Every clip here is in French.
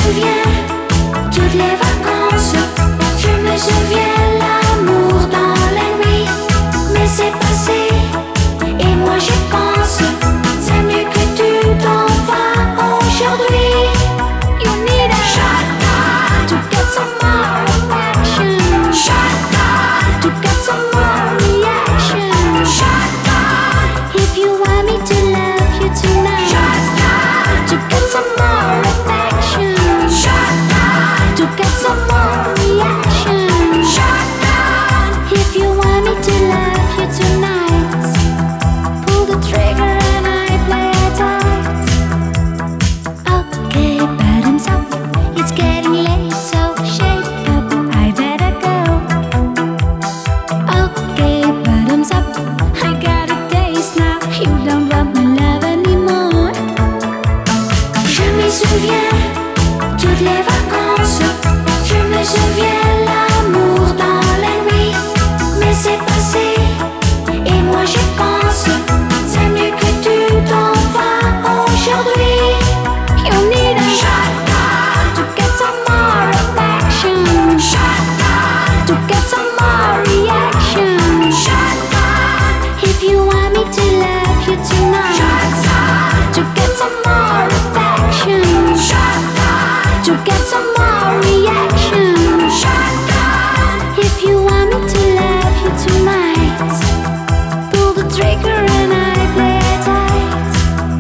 souviens toutes les vacances. Je me souviens l'amour dans la nuit. Mais c'est passé et moi j'y pense. C'est mieux que tu t'en vas aujourd'hui. You need a shot to get some more action. Shot to get some more reaction. Shot if you want me to love you tonight. Shot to get some more affection. Shot to get some more reaction. Shot if you want me to love you tonight. Pull the trigger and I play it tight. Okay, bottoms up. It's getting late, so shape up. I better go. Okay, bottoms up. I got a taste now. You don't want my love anymore. Je me souviens toutes les vacances. Je me souviens l'amour dans la nuit. Mais c'est passé et moi j'y pense. C'est mieux que tu t'en vas aujourd'hui. You need a shot to get some more affection. Shot to get some more reaction. Shot if you want me to love you tonight. Shot to get some more affection. Shot to get some more reaction. Shot if you want me to love you tonight. Pull the trigger and I play it tight.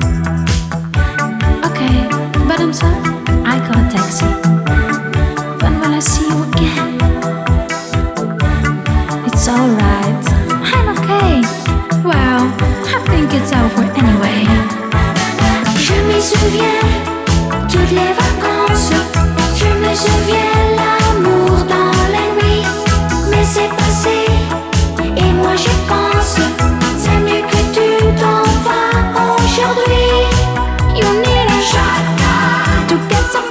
Okay, bottoms up. I call a taxi. When will I see you again? It's alright. I'm okay. Well, I think it's over anyway. Je me souviens toutes les vacances. Je me souviens l'amour dans la nuit. Mais c'est passé et moi j'y pense. C'est mieux que tu t'en vas aujourd'hui. You need a shot to get some